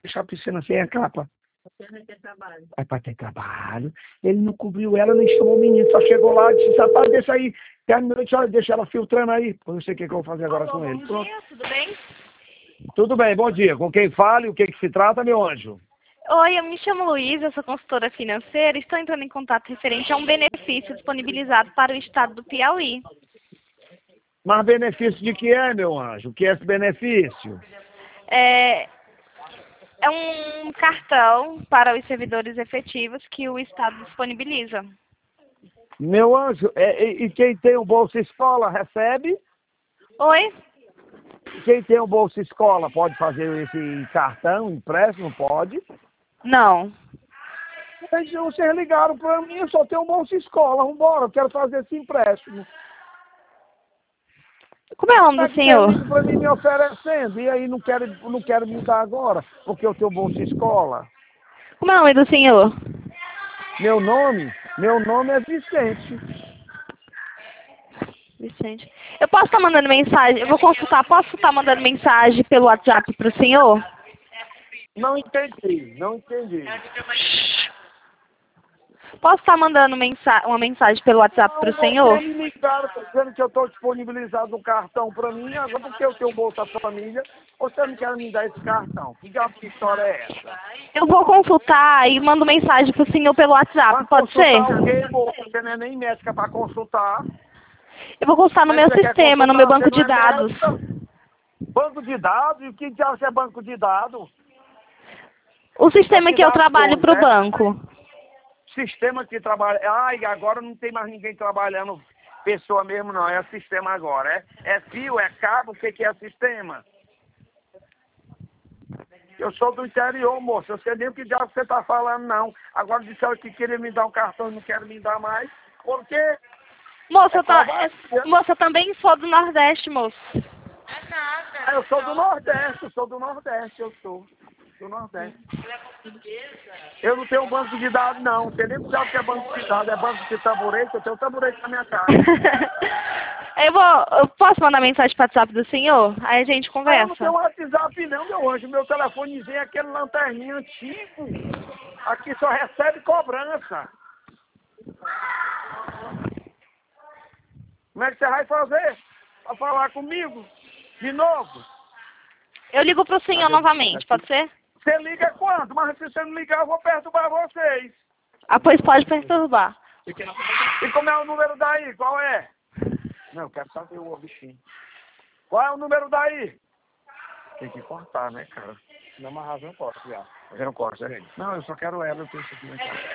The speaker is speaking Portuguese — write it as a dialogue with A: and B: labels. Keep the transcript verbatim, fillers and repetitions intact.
A: deixar a piscina sem a capa. É para ter trabalho. Ele não cobriu ela, nem chamou o menino, só chegou lá e disse, rapaz, deixa aí, terminou, deixa, deixa ela filtrando aí. Eu não sei o que, que eu vou fazer agora
B: Alô,
A: com ele.
B: bom
A: Pronto.
B: dia, tudo bem?
A: Tudo bem, bom dia. Com quem fala e o que, que se trata, meu anjo?
B: Oi, eu me chamo Luísa, eu sou consultora financeira e estou entrando em contato referente a um benefício disponibilizado para o estado do Piauí.
A: Mas benefício de que é, meu anjo? O que é esse benefício?
B: É, é um cartão para os servidores efetivos que o estado disponibiliza.
A: Meu anjo, é, e, e quem tem o Bolsa Escola recebe?
B: Oi?
A: Quem tem o Bolsa Escola pode fazer esse cartão, empréstimo, pode?
B: Não.
A: Mas vocês ligaram para mim, eu só tenho o Bolsa Escola, vambora, eu quero fazer esse empréstimo.
B: Como é o nome
A: Mas
B: do
A: que vocês
B: senhor?
A: ligam para mim me oferecendo, e aí não quero, não quero me dar agora, porque eu tenho Bolsa Escola.
B: Como é o nome do senhor?
A: Meu nome? Meu nome é Vicente.
B: Vicente. Eu posso estar mandando mensagem, eu vou consultar, posso estar mandando mensagem pelo WhatsApp para o senhor?
A: Não entendi, não entendi.
B: Posso estar mandando mensa uma mensagem pelo WhatsApp para o senhor?
A: Vocês me ligaram dizendo que eu estou disponibilizado um cartão para mim, agora porque eu tenho Bolsa Família, você não quer me dar esse cartão? Que diabo de história é essa?
B: Eu vou consultar e mando mensagem pro senhor pelo WhatsApp,
A: Para
B: pode ser?
A: consultar o quê, moça? Você não é nem médica para consultar.
B: Eu vou consultar no
A: Como é
B: meu
A: que você quer
B: sistema, no meu
A: consultar? Você
B: banco
A: não
B: de
A: é
B: dados.
A: médica? Banco de dados? E o que diabo é banco de dados?
B: O
A: É
B: sistema
A: de
B: que eu
A: dados
B: trabalho
A: todos,
B: pro
A: né?
B: banco.
A: Sistema que trabalha. Ai, agora não tem mais ninguém trabalhando pessoa mesmo, não. É sistema agora. É, é fio, é cabo, o que, que é sistema? Eu sou do interior, moço. Eu sei nem o que diabo você está falando, não. Agora disseram que queria me dar um cartão e não quero me dar mais. Por quê?
B: Moça,
A: É
B: eu, ta-
A: covardia.
B: é- moça, eu também sou do Nordeste, moço.
A: Ah, eu sou do Nordeste, eu sou do Nordeste, eu sou. Do Nordeste. Eu não tenho banco de dados, não. Não sei nem sabe o que é banco de dados. É banco de tamborete, eu tenho tamborete na minha casa.
B: eu vou, eu posso mandar mensagem pro WhatsApp do senhor? Aí a gente
A: Ah, eu não tenho
B: conversa.
A: WhatsApp não, meu anjo. Meu telefonezinho é aquele lanterninho antigo. Aqui só recebe cobrança. Como é que você vai fazer? Pra falar comigo? De novo?
B: Eu ligo pro senhor novamente, pode ser?
A: Você liga quando? Mas se você não ligar, eu vou perturbar vocês.
B: Ah, pois pode perturbar.
A: E como é o número daí? Qual é? Não, eu quero saber o bichinho. Qual é o número daí? Tem que cortar, né, cara? Não, mas razão corta, já. Eu não corto, né? Não, eu só quero ela, eu tenho isso aqui na casa.